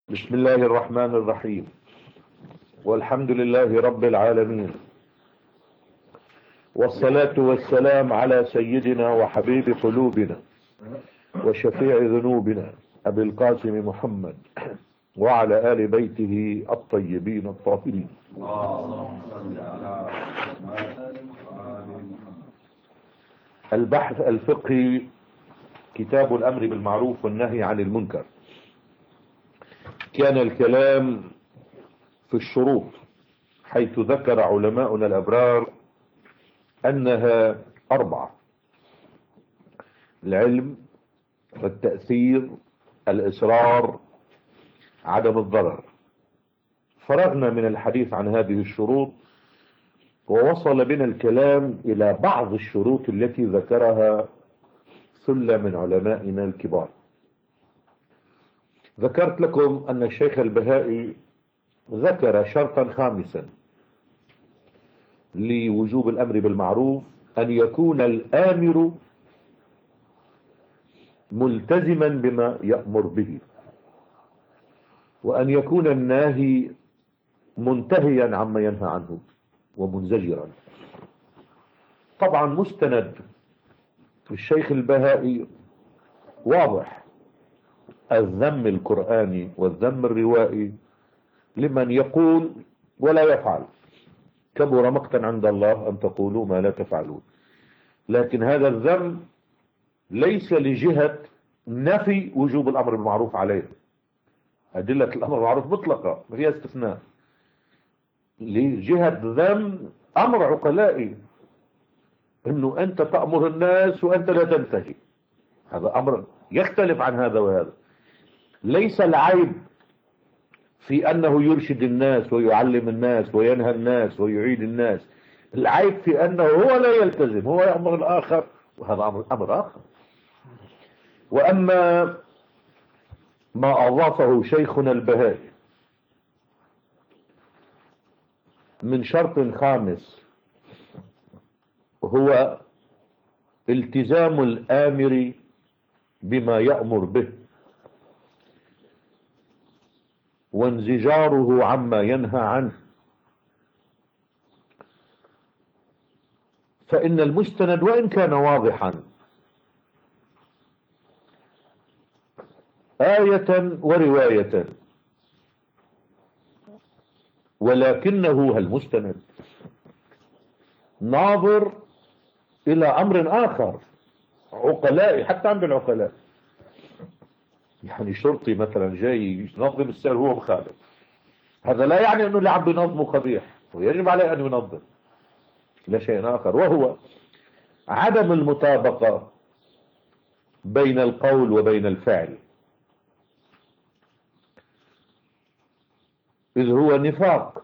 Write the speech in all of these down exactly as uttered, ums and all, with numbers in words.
بسم الله الرحمن الرحيم، والحمد لله رب العالمين، والصلاة والسلام على سيدنا وحبيب قلوبنا وشفيع ذنوبنا أبي القاسم محمد وعلى آل بيته الطيبين الطاهرين. البحث الفقهي كتاب الأمر بالمعروف والنهي عن المنكر. كان الكلام في الشروط، حيث ذكر علماؤنا الأبرار أنها أربعة: العلم، التأثير، الإصرار، عدم الضرر. فرغنا من الحديث عن هذه الشروط، ووصل بنا الكلام إلى بعض الشروط التي ذكرها ثلة من علمائنا الكبار. ذكرت لكم أن الشيخ البهائي ذكر شرطا خامسا لوجوب الأمر بالمعروف: أن يكون الآمر ملتزما بما يأمر به، وأن يكون الناهي منتهيا عما ينهى عنه ومنزجرا. طبعا مستند الشيخ البهائي واضح: الذم القرآني والذم الروائي لمن يقول ولا يفعل. كبر مقتا عند الله أن تقولوا ما لا تفعلون. لكن هذا الذم ليس لجهة نفي وجوب الأمر بالمعروف عليه. أدلة الأمر بالمعروف مطلقة ما فيها استثناء. لجهة ذم أمر عقلائي، أنه أنت تأمر الناس وأنت لا تنتهي. هذا أمر يختلف عن هذا وهذا. ليس العيب في أنه يرشد الناس ويعلم الناس وينهى الناس ويعيد الناس. العيب في أنه هو لا يلتزم، هو يأمر الآخر، وهذا أمر, أمر آخر. وأما ما أضافه شيخنا البهائي من شرط خامس، هو التزام الآمر بما يأمر به وانزجاره عما ينهى عنه. فإن المستند وإن كان واضحا آية ورواية، ولكنه المستند ناظر إلى أمر آخر عقلائي، حتى عند العقلاء. يعني شرطي مثلا جاي ينظم السير هو مخالف، هذا لا يعني أنه اللي عم بينظمه قبيح، ويجب عليه أن ينظم. لا شيء آخر، وهو عدم المطابقة بين القول وبين الفعل، إذ هو نفاق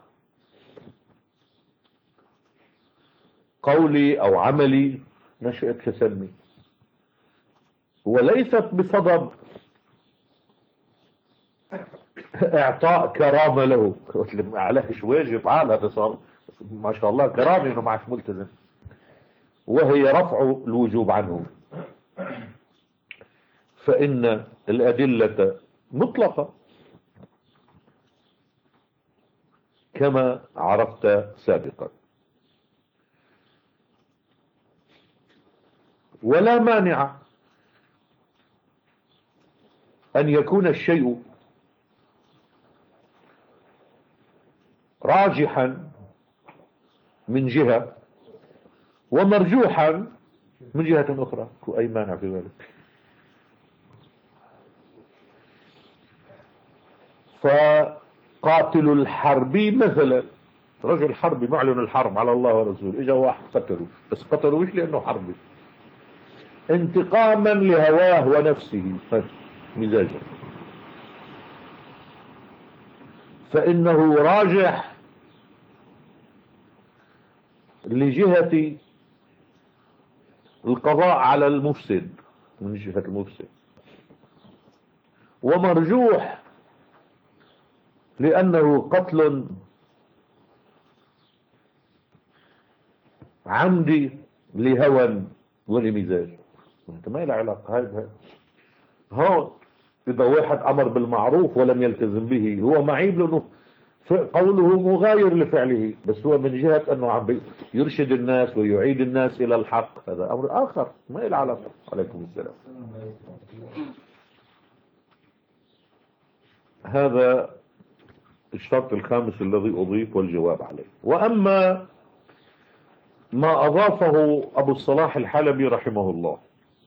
قولي أو عملي نشأت تسمي، وليست بصدد اعطاء كرامة له. عليهش واجب على هذا صار ما شاء الله كرامة انه معك ملتزم، وهي رفع الوجوب عنه. فإن الأدلة مطلقة كما عرفت سابقا، ولا مانع أن يكون الشيء راجحا من جهة ومرجوحا من جهة أخرى، أي مانع في ذلك. فقاتل الحربي مثلا، رجل حربي معلن الحرب على الله ورسوله، إجا واحد قتلوا، بس قتلوا مش لأنه حربي، انتقاما لهواه ونفسه مزاجه، فإنه راجح لجهة القضاء على المفسد من جهة المفسد، ومرجوح لأنه قتل عمدي لهوى ولمزاج. انت ما له علاقة. هذا هو إذا واحد أمر بالمعروف ولم يلتزم به هو معيب، لأنه قوله مغاير لفعله، بس هو من جهة أنه عم يرشد الناس ويعيد الناس إلى الحق، هذا أمر آخر ما له علاقة. عليكم السلام. هذا الشرط الخامس الذي أضيف والجواب عليه. وأما ما أضافه أبو الصلاح الحلبي رحمه الله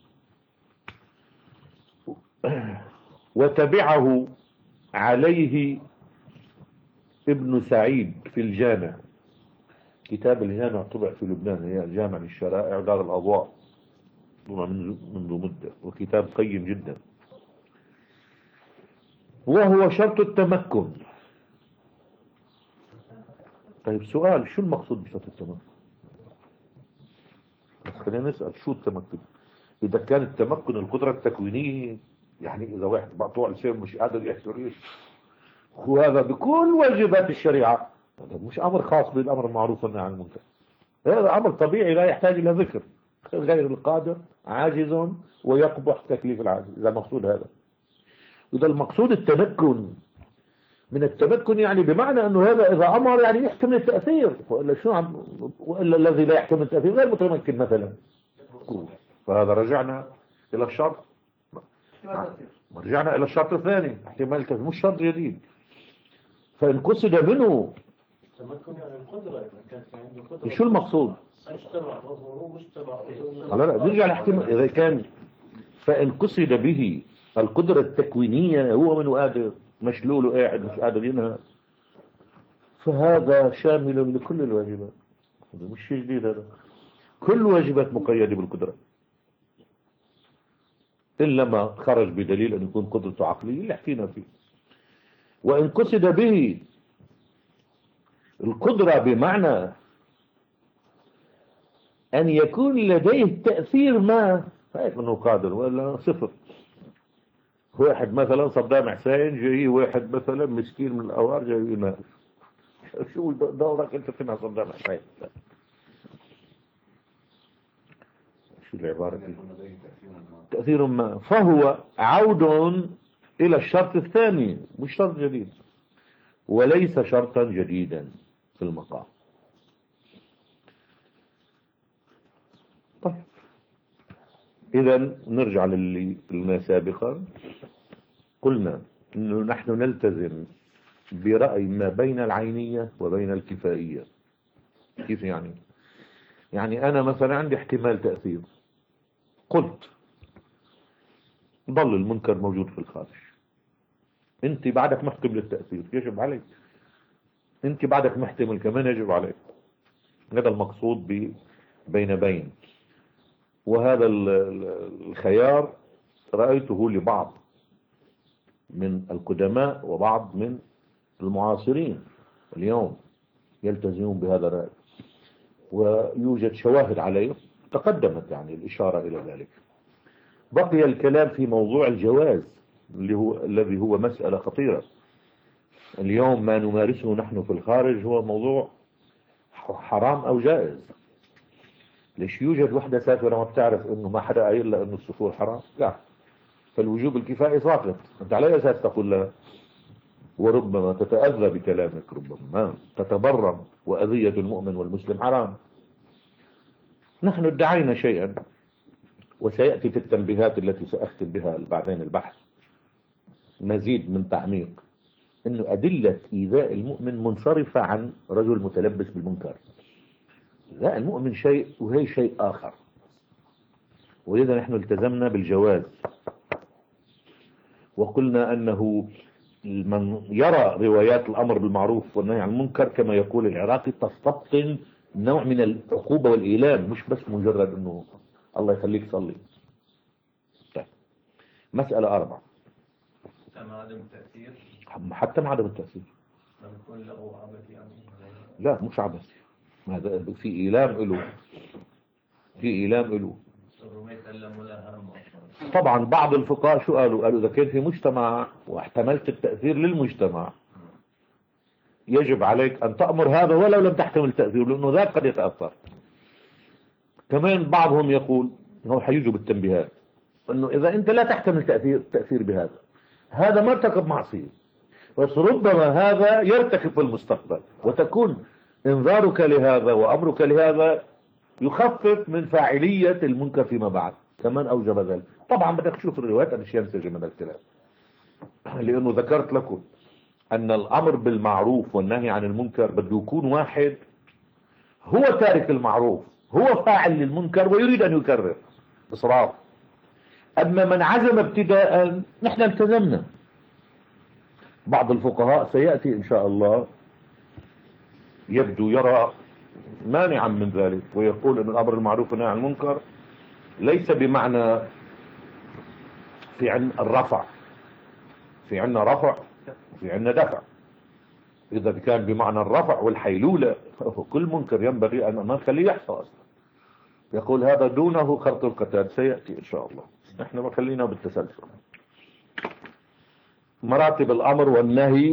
وتبعه عليه ابن سعيد في الجامع، كتاب الجامع طبع في لبنان، هي الجامع للشرائع دار الأضواء منذ مدة، وكتاب قيم جدا، وهو شرط التمكن. طيب سؤال، شو المقصود بشرط التمكن؟ خلينا نسأل شو التمكن. إذا كان التمكن القدرة التكوينية، يعني إذا واحد مقطوع الشيء مش قادر يحتريش، وهذا بكل واجبات الشريعة، هذا مش أمر خاص بالأمر المعروف والنهي عن المنكر، هذا أمر طبيعي لا يحتاج إلى ذكر. غير القادر عاجز ويقبح تكليف العاجز، إذا المقصود هذا. إذا المقصود التمكن، من التمكن يعني بمعنى أنه هذا إذا أمر يعني يحتمل التأثير، وإلا شو عم وإلا الذي لا يحتمل التأثير غير متمكن مثلا. فهذا رجعنا إلى الشرط، رجعنا إلى الشرط الثاني احتمال التأثير، مش شرط جديد. فإن قصد منه تمكن يعني القدرة، كانت عنده قدرة. شو المقصود؟ لا لا نرجع لاحتمال إذا كان، فإن قصد به القدرة التكوينية، هو من قادر مشلول وقاعد مش قادر ينهى، فهذا شامل لكل الواجبات، هذا مش شيء جديد، هذا كل واجبات مقيدة بالقدرة، إلا ما خرج بدليل أن يكون قدرته عقلية اللي حكينا فيه. وإن قصد به القدرة بمعنى أن يكون لديه تأثير ما، هيك منه قادر ولا صفر. واحد مثلا صدام حسين جاي، واحد مثلا مسكين من الأوار جاي يناقش، شو دورك أنت تنهى صدام حسين؟ شو العبارة دي؟ تأثير ما، فهو عود إلى الشرط الثاني، مش شرط جديد، وليس شرطا جديدا في المقام. طيب إذا نرجع للي قلنا سابقا، قلنا إنه نحن نلتزم برأي ما بين العينية وبين الكفائية. كيف يعني؟ يعني أنا مثلا عندي احتمال تأثير، قلت ضل المنكر موجود في الخارج، انت بعدك محكم للتأثير، يجب عليك، انت بعدك محتمل كمان يجب عليك. هذا المقصود ب بين بين. وهذا الخيار رأيته لبعض من القدماء وبعض من المعاصرين اليوم يلتزمون بهذا الرأي، ويوجد شواهد عليه تقدمت يعني الإشارة إلى ذلك. بقي الكلام في موضوع الجواز، اللي هو الذي هو مسألة خطيرة اليوم. ما نمارسه نحن في الخارج هو موضوع حرام أو جائز. ليش يوجد وحدة سافرة ما بتعرف إنه ما حدا قايل لها إنه السفور حرام؟ لا، فالوجوب الكفائي ساقط، أنت على أساس تقول لها؟ وربما تتأذى بكلامك، ربما تتبرم، وأذية المؤمن والمسلم حرام. نحن ادعينا شيئا، وسيأتي في التنبيهات التي سأختم بها بعدين البحث مزيد من تعميق، إنه أدلة إيذاء المؤمن منصرفة عن رجل متلبس بالمنكر. لا، المؤمن شيء وهي شيء آخر. ولذا نحن التزمنا بالجواز، وقلنا أنه من يرى روايات الأمر بالمعروف والنهي عن المنكر كما يقول العراقي تستبطن نوع من العقوبة والإيلام، مش بس مجرد أنه الله يخليك صلي. طيب. مسألة أربعة، مع عدم التأثير، حتى مع عدم التأثير لم يكن له عبث يعني. لا مش عبث، هذا في إيلام له، في إيلام له. طبعا بعض الفقهاء شو قالوا؟ قالوا إذا كان في مجتمع واحتملت التأثير للمجتمع يجب عليك أن تأمر هذا ولو لم تحتمل التأثير، لأنه ذاك قد يتأثر. كمان بعضهم يقول هو حيجوا بالتنبيهات أنه إذا أنت لا تحتمل تأثير تأثير بهذا، هذا ما ارتكب معصية، بس ربما هذا يرتكب في المستقبل، وتكون انذارك لهذا وأمرك لهذا يخفف من فاعلية المنكر فيما بعد. كمان أوجب ذلك. طبعا بدك تشوف الروايات مش ينسجم هذا الكلام، لأنه ذكرت لكم أن الأمر بالمعروف والنهي عن المنكر بده يكون واحد هو تارك المعروف، هو فاعل للمنكر ويريد أن يكرر إصرار. أما من عزم ابتداء نحن التزمنا. بعض الفقهاء سيأتي إن شاء الله يبدو يرى مانعا من ذلك، ويقول أن الأمر المعروف والنهي عن المنكر ليس بمعنى في عن الرفع، في عنا رفع وفي عنا دفع. إذا كان بمعنى الرفع والحيلولة كل منكر ينبغي أن ما نخليه يحصل أصلا. يقول هذا دونه خرط القتال، سيأتي إن شاء الله. نحن ما خلينا بالتسلسل. مراتب الأمر والنهي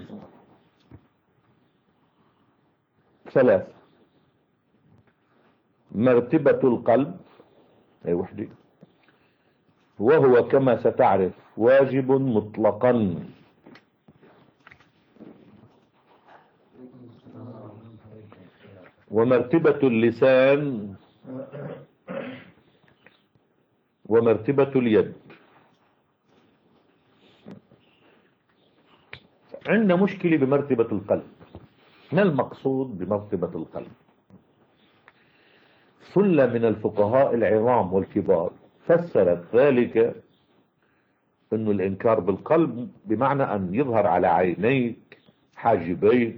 ثلاث. مرتبة القلب أي وحدي، وهو كما ستعرف واجب مطلقا، ومرتبة اللسان، ومرتبة اليد. عندنا مشكلة بمرتبة القلب. ما المقصود بمرتبة القلب؟ ثلة من الفقهاء العظام والكبار فسرت ذلك أن الإنكار بالقلب بمعنى أن يظهر على عينيك، حاجبيك،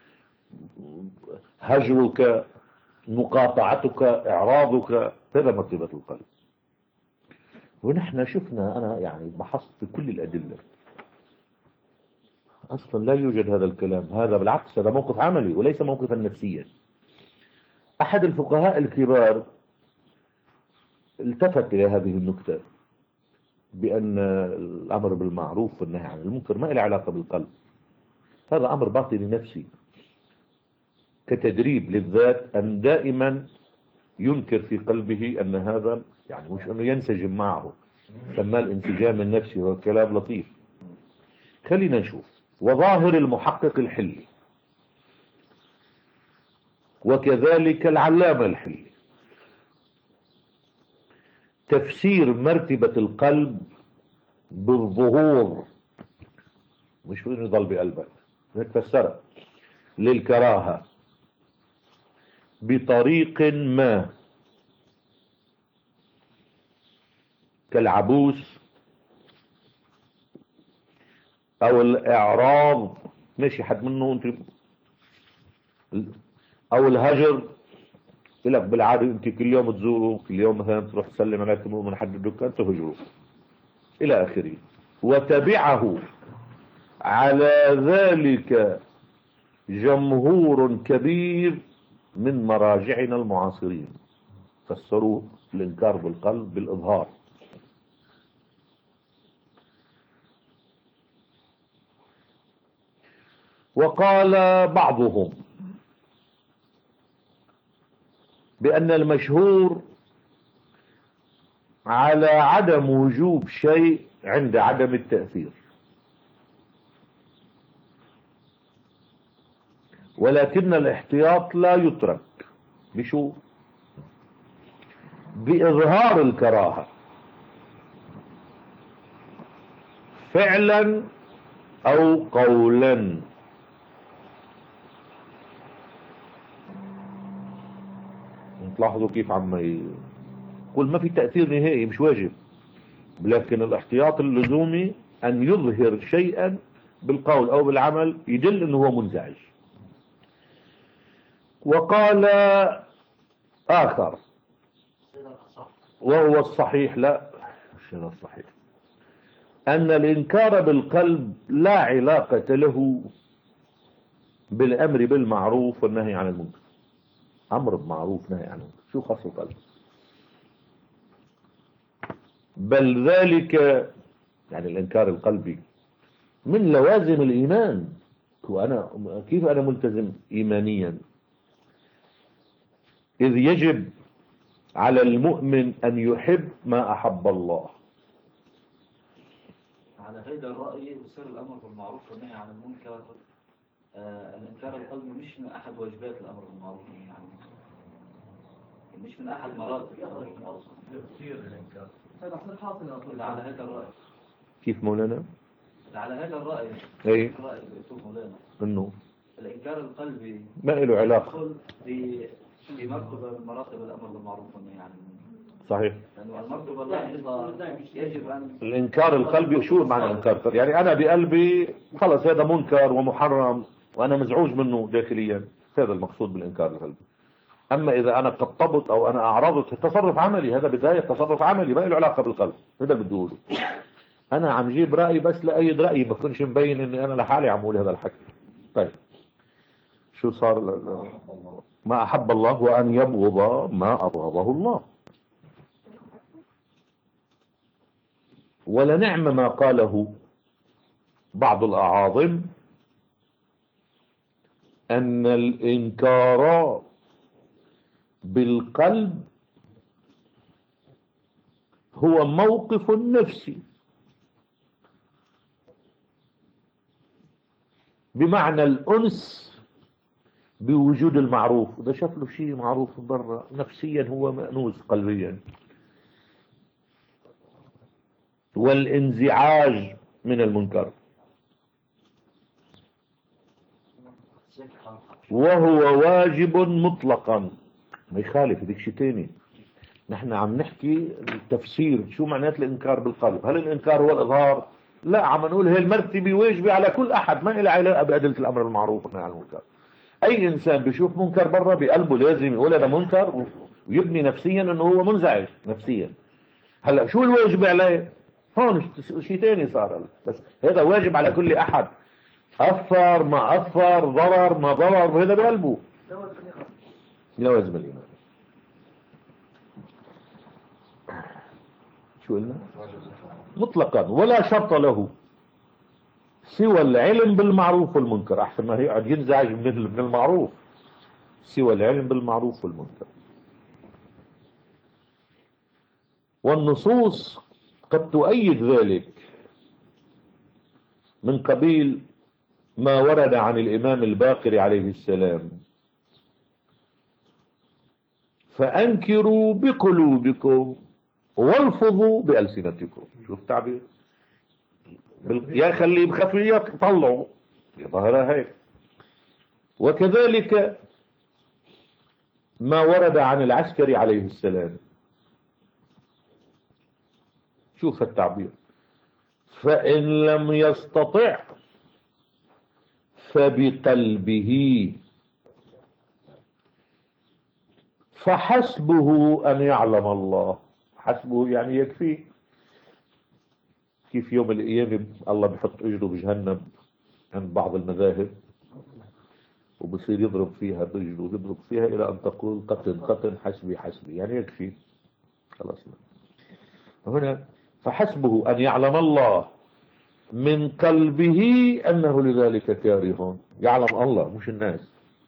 هجرك، مقاطعتك، إعراضك، هذا مرتبة القلب. ونحن شفنا، أنا يعني بحثت في كل الأدلة، أصلا لا يوجد هذا الكلام. هذا بالعكس، هذا موقف عملي وليس موقفا نفسيا. أحد الفقهاء الكبار التفت إلى هذه النكتة بأن الأمر بالمعروف والنهي عن المنكر ما له علاقة بالقلب، هذا أمر باطني نفسي، كتدريب للذات أن دائما ينكر في قلبه أن هذا، يعني مش أنه ينسجم معه، سماه الانسجام النفسي، هو كلام لطيف. خلينا نشوف. وظاهر المحقق الحلي وكذلك العلامة الحلي تفسير مرتبة القلب بالظهور، مش انه يضل بقلبك، نتفسرها للكراهة بطريق ما، كالعبوس او الاعراض، ماشي حد منه انت، او الهجر. لك بالعادة انت كل يوم تزوره، كل يوم مثلا تروح تسلم على تمر من حد الدكان تهجره الى اخره. وتبعه على ذلك جمهور كبير من مراجعنا المعاصرين، فسروا الانكار بالقلب بالاظهار. وقال بعضهم بأن المشهور على عدم وجوب شيء عند عدم التأثير، ولكن الاحتياط لا يترك بشو؟ بإظهار الكراهة فعلا أو قولا. تلاحظوا كيف عم يقول ما في تأثير نهائي، مش واجب، لكن الاحتياط اللزومي أن يظهر شيئا بالقول أو بالعمل يدل أنه هو منزعج. وقال آخر وهو الصحيح، لا مش هذا الصحيح، أن الإنكار بالقلب لا علاقة له بالأمر بالمعروف والنهي عن المنكر. أمر بمعروف نهي عن المنكر شو خاص القلب؟ بل ذلك يعني الإنكار القلبي من لوازم الإيمان. وأنا كيف أنا ملتزم إيمانيا؟ إذ يجب على المؤمن أن يحب ما أحب الله. على هذا الرأي وسر الأمر بالمعروف والنهي عن المنكر. آه الإنكار القلبي مش من أحد واجبات الأمر بالمعروف والنهي عن المنكر، مش من أحد مراتب الأمر بالمعروف. كثير الإنكار. إذا على هذا الرأي. كيف مولانا؟ إذا على هذا الرأي. ايه الرأي اللي بيقول مولانا. انه الإنكار القلبي ما له علاقة. يدخل في في مرتبة من مراتب الأمر بالمعروف والنهي عن المنكر. صحيح. لأنه المرتبة اللاحظة يجب أن الإنكار القلبي شو معنى الإنكار؟ يعني أنا بقلبي خلص هذا منكر ومحرم وأنا مزعوج منه داخليا، هذا المقصود بالإنكار القلبي. أما إذا أنا قطبت أو أنا أعرضت تصرف عملي، هذا بداية تصرف عملي ما له علاقة بالقلب. هذا اللي بدي أقوله. أنا عم جيب رأي بس لأيد رأيي، ما كنش مبين إني أنا لحالي عم أقول هذا الحكي. طيب شو صار؟ ما أحب الله وأن يبغض ما أبغضه الله. ولنعم ما قاله بعض الأعاظم أن الإنكار بالقلب هو موقف نفسي، بمعنى الأنس بوجود المعروف. وده شاف له شيء معروف برا، نفسيا هو مأنوس قلبيا. والانزعاج من المنكر، وهو واجب مطلقا، ما يخالف هذيك شيء تاني. نحن عم نحكي التفسير شو معنات الانكار بالقلب. هل الانكار هو الاظهار؟ لا، عم نقول هي المرتبه واجبه على كل احد، ما لها علاقه بادله الامر المعروف والنهي عن المنكر. اي انسان بيشوف منكر برا بقلبه لازم يقول هذا منكر ويبني نفسيا انه هو منزعج نفسيا. هلا شو الواجب عليه؟ هون شيء ثاني صار. بس هذا واجب على كل احد، اثر ما اثر، ضرر ما ضرر، وهذا بقلبه لوازم الايمان. شو قلنا؟ مطلقا ولا شرط له سوى العلم بالمعروف والمنكر. احسن ما يقعد ينزعج من المعروف. سوى العلم بالمعروف والمنكر. والنصوص قد تؤيد ذلك، من قبيل ما ورد عن الإمام الباقر عليه السلام: فأنكروا بقلوبكم والفظوا بألسنتكم. شوف التعبير، يا خلي بخفيات طلعوا ظهرها هيك. وكذلك ما ورد عن العسكري عليه السلام. شوف التعبير: فإن لم يستطع فبقلبه فحسبه أن يعلم الله. حسبه يعني يكفي. كيف يوم القيامة الله بحط اجره بجهنم عند بعض المذاهب، وبصير يضرب فيها برجله ويضرب فيها إلى أن تقول قتل قتل حسبي حسبي، يعني يكفي خلاص. هنا فحسبه أن يعلم الله من قلبه أنه لذلك كاره. يعلم الله مش الناس.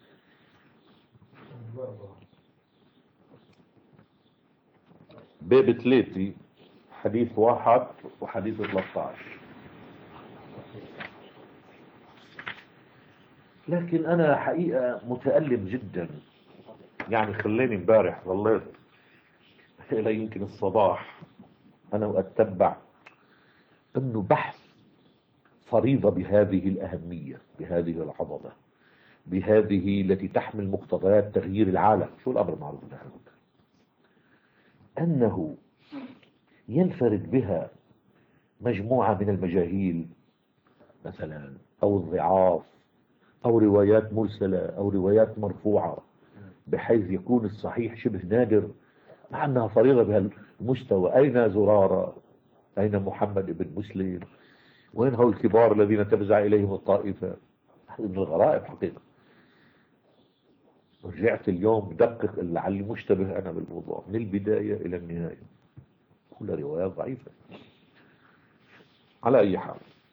باب ثلاثة حديث واحد وحديث ثلاثة عشر. لكن أنا حقيقة متألم جدا، يعني خلاني امبارح ظليت إلى يمكن الصباح أنا وأتبع أنه بحث فريضة بهذه الأهمية، بهذه العظمة، بهذه التي تحمل مقتضيات تغيير العالم. شو الأمر المعروف والنهي عن المنكر؟ أنه ينفرد بها مجموعة من المجاهيل مثلا، أو الضعاف، أو روايات مرسلة، أو روايات مرفوعة، بحيث يكون الصحيح شبه نادر، مع أنها فريضة بهالمستوى. أين زرارة؟ أين محمد بن مسلم؟ وين هؤلاء الكبار الذين تفزع إليهم الطائفة؟ هذا من الغرائب حقيقة. رجعت اليوم دقق لعلي مشتبه أنا بالموضوع من البداية إلى النهاية، كل روايات ضعيفة. على أي حال،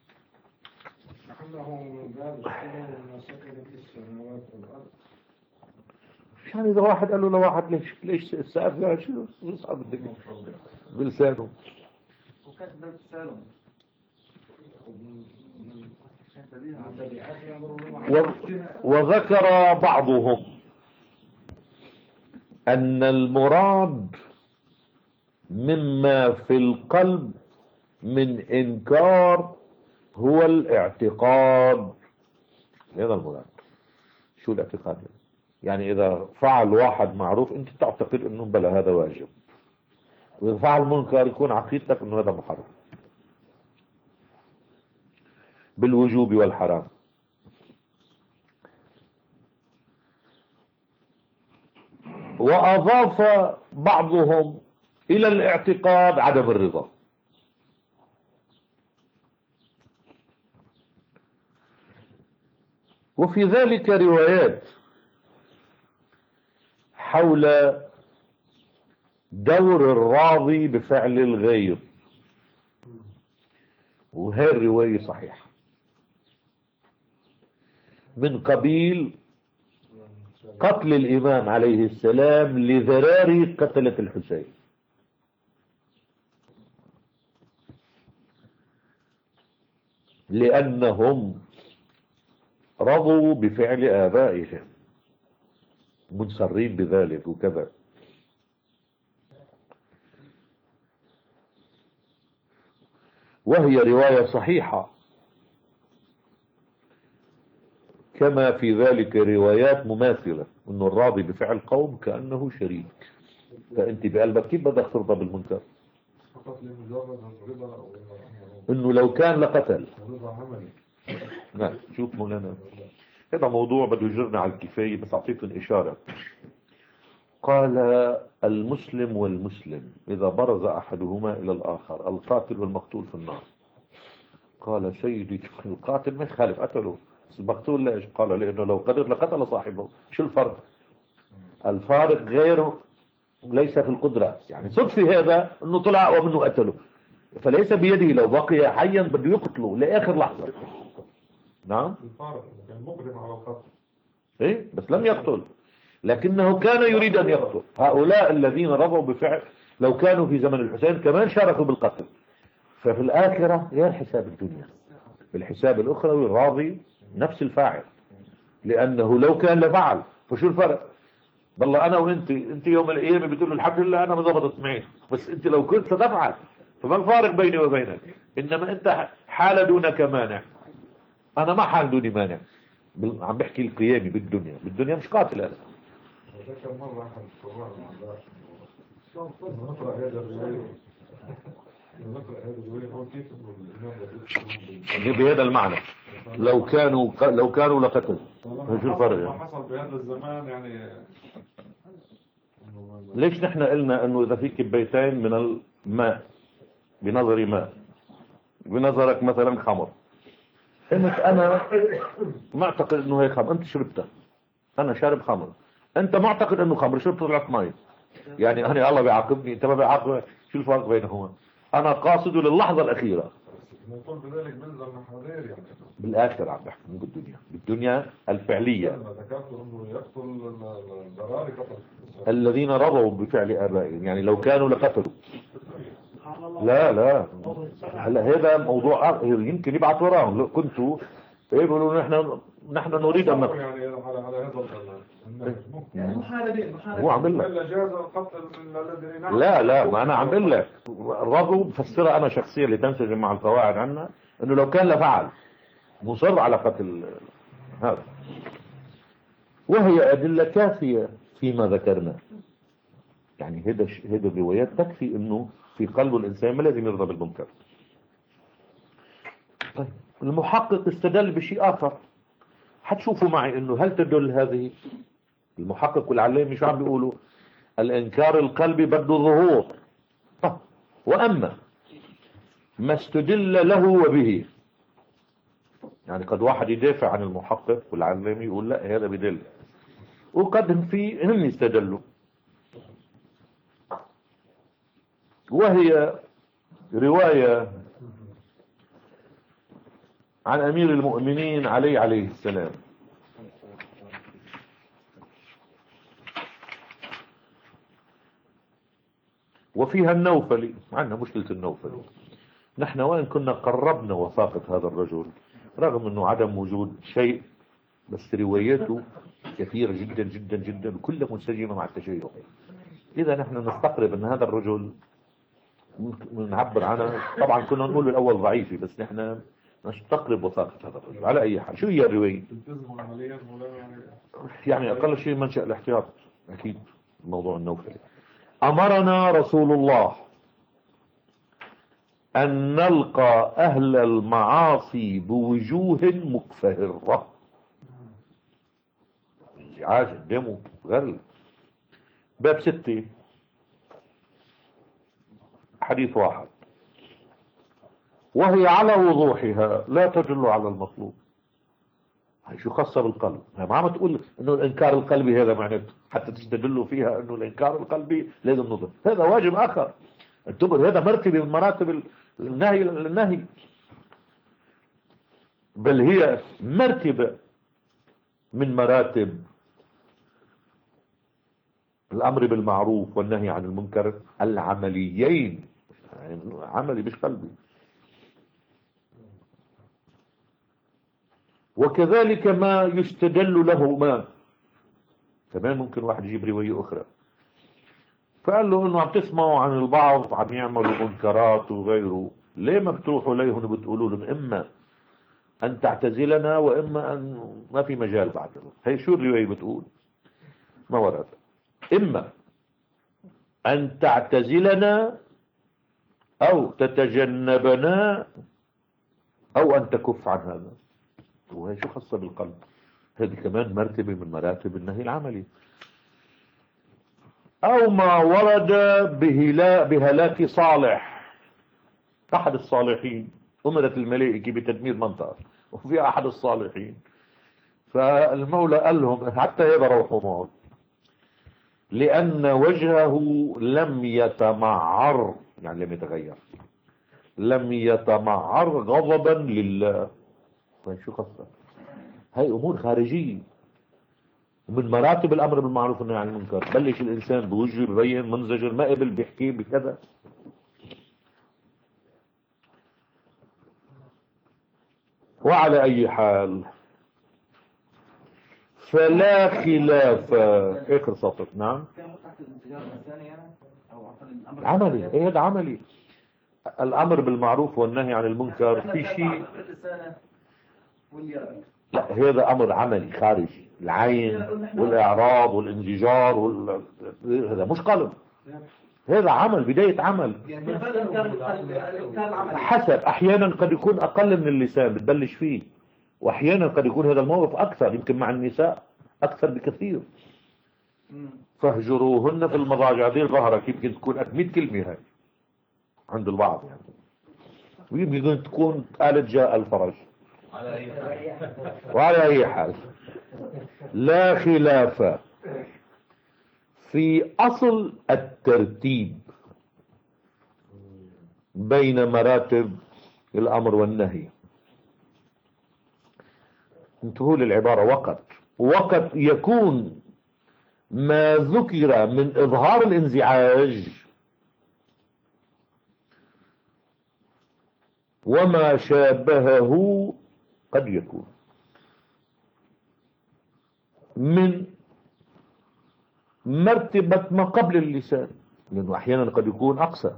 يعني إذا واحد قال له لواحد ليش ليش السقف يعني شو يصعب الدنيا بلسانه. وكتب لسانه و- وذكر بعضهم أن المراد مما في القلب من إنكار هو الاعتقاد. هذا المراد. شو الاعتقاد؟ يعني إذا فعل واحد معروف أنت تعتقد أنه بلا هذا واجب، وإذا فعل منكر يكون عقيدتك أنه هذا محرم بالوجوب والحرام. وأضاف بعضهم إلى الاعتقاد عدم الرضا. وفي ذلك روايات حول دور الراضي بفعل الغير، وهي الرواية صحيحة من قبيل قتل الإمام عليه السلام لذراري قتلة الحسين، لأنهم رضوا بفعل آبائهم منصرين بذلك وكذا. وهي رواية صحيحة، كما في ذلك روايات مماثلة انه الراضي بفعل قوم كأنه شريك. فانت بقلبك كيف بدك ترضى بالمنكر؟ انه لو كان لقتل. نعم. شوف مولانا، هذا موضوع بده يجرنا على الكفاية، بس اعطيكم اشارة. قال المسلم والمسلم اذا برز احدهما الى الاخر القاتل والمقتول في النار. قال سيدي القاتل ما يخالف قتله، المقتول ليش؟ قال لانه لو قدر لقتل صاحبه. شو الفرق؟ الفارق غيره ليس في القدرة، يعني صدفة هذا انه طلع ومنه قتله، فليس بيده، لو بقي حيا بده يقتله لاخر لحظة. نعم. الفارق كان مقدم على القتل، ايه بس لم يقتل، لكنه كان يريد ان يقتل. هؤلاء الذين رضوا بفعل لو كانوا في زمن الحسين كمان شاركوا بالقتل. ففي الآخرة غير حساب الدنيا، في الحساب الأخروي الراضي نفس الفاعل، لأنه لو كان لفعل. فشو الفرق؟ والله أنا وأنت، أنت يوم القيامة بتقول الحمد لله أنا ما ضبطت معي، بس أنت لو كنت ستفعل، فما الفارق بيني وبينك؟ إنما أنت حال دونك مانع، أنا ما حال دوني مانع. بال- عم بحكي القيامي بالدنيا، بالدنيا مش قاتل أنا. وذكر مرة أحد القراء مع الله نقرأ هذا الرواية نقرأ هذا الرواية هو كيف إنه الإمام بدأ بهذا المعنى لو كانوا لو كانوا لقتل. ما شو الفرق ما يعني؟ حصل بهذا الزمان يعني. ليش نحن قلنا انه اذا في كبيتين من الماء، بنظري ماء، بنظرك مثلا خمر، قلت انا معتقد انه هي خمر، انت شربتها، انا شارب خمر، انت معتقد انه خمر، شربت طلعت مي، يعني انا الله بيعاقبني انت ما بيعاقبني. شو الفرق بينهما؟ انا قاصد للحظة الاخيرة. نقول بذلك بنزل محاذير يعني. بالاخر عم بحكي مو بالدنيا، بالدنيا الفعلية. لما ذكرت انه يقتل الضراري قتل الذين رضوا بفعل آبائهم، يعني لو كانوا لقتلوا. لا لا هلا هذا موضوع آخر، يمكن يبعث وراهم. لو كنتوا يقولوا نحن نحن نريد ان نقتل. يعني على على هذا النهج ممكن. محاربين هو عم بقول لك الا جاز القتل من الذي نعم. لا لا، ما انا عم بقول لك رضوا، بفسرها انا شخصيا اللي تنسجم مع القواعد عنا، انه لو كان لفعل مصر على قتل هذا. وهي ادله كافيه فيما ذكرنا، يعني هذا هذا الروايات تكفي انه في قلب الانسان ما لازم يرضى بالمنكر. طيب المحقق استدل بشيء اخر، حتشوفوا معي انه هل تدل هذه. المحقق والعلامي شو عم بيقولوا؟ الانكار القلبي بده ظهور. طيب واما ما استدل له وبه، يعني قد واحد يدافع عن المحقق والعلامي يقول لا هذا بدل، وقد في هم يستدلوا. وهي رواية عن أمير المؤمنين علي عليه السلام، وفيها النوفلي. عندنا مشكلة النوفلي، نحن وين كنا قربنا وثاقة هذا الرجل رغم أنه عدم وجود شيء، بس رواياته كثيرة جدا جدا جدا وكلها منسجمة مع التشيع. إذا نحن نستقرب أن هذا الرجل نعبر عنه، طبعا كنا نقول الأول ضعيفة، بس نحن نستقرب وثاقة هذا الرجل. على أي حال، شو هي الرواية؟ تلتزموا عمليا ولا يعني يعني أقل شيء منشأ الاحتياط، أكيد موضوع النوفل. أمرنا رسول الله أن نلقى أهل المعاصي بوجوه مكفهرة، انزعاج الدم غل. باب ستة حديث واحد، وهي على وضوحها لا تدل على المطلوب. هي شو خاصة بالقلب؟ ما عم تقول انه الانكار القلبي هذا معناته حتى تستدلوا فيها انه الانكار القلبي لازم نظر، هذا واجب اخر. انتبه، هذا مرتبة من مراتب النهي النهي، بل هي مرتبة من مراتب الامر بالمعروف والنهي عن المنكر العمليين، يعني عملي مش قلبي. وكذلك ما يستدل له، ما كمان ممكن واحد يجيب رواية أخرى فقال له إنه عم تسمعوا عن البعض عم يعملوا منكرات وغيره، ليه ما بتروحوا ليهم وبتقولوا لهم إما أن تعتزلنا وإما أن ما في مجال بعد. هي شو الرواية بتقول؟ ما ورد، إما أن تعتزلنا أو تتجنبنا أو أن تكف عن هذا. وهي شو خاصة بالقلب؟ هذه كمان مرتبة من مراتب النهي العملي. أو ما ورد بهلا بهلاك صالح، أحد الصالحين أمرت الملائكة بتدمير منطقة وفي أحد الصالحين، فالمولى قال لهم حتى هذا روحوا معه لأن وجهه لم يتمعر، يعني لم يتغير، لم يتمعر غضبا لله. شو خاصة؟ هاي أمور خارجية ومن مراتب الأمر بالمعروف والنهي عن المنكر. بلش الإنسان بوجهه ببين منزجر، ما قبل بيحكي بكذا. وعلى أي حال فلا خلاف. آخر سطر. نعم عملي، ايه هذا عملي. الأمر بالمعروف والنهي عن المنكر في شيء، لا هذا أمر عملي خارجي، العين والإعراض والانزجار وال... هذا مش قلب، هذا عمل، بداية عمل. حسب، أحيانا قد يكون أقل من اللسان بتبلش فيه، وأحيانا قد يكون هذا الموقف أكثر، يمكن مع النساء أكثر بكثير. فاهجروهن في المضاجع، دي ظهرك يمكن تكون مئة كلمة هاي عند البعض يعني، ويمكن تكون قالت جاء الفرج. وعلى أي حال لا خلاف في أصل الترتيب بين مراتب الأمر والنهي. انتهوا للعبارة. وقت وقت يكون ما ذكر من إظهار الانزعاج وما شابهه قد يكون من مرتبة ما قبل اللسان، لأنه أحيانا قد يكون أقصى.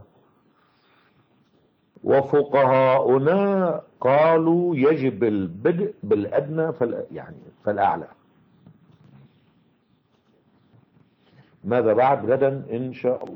وفقهاؤنا قالوا يجب البدء بالأدنى فال... يعني فالأعلى. ماذا بعد؟ غدا إن شاء الله.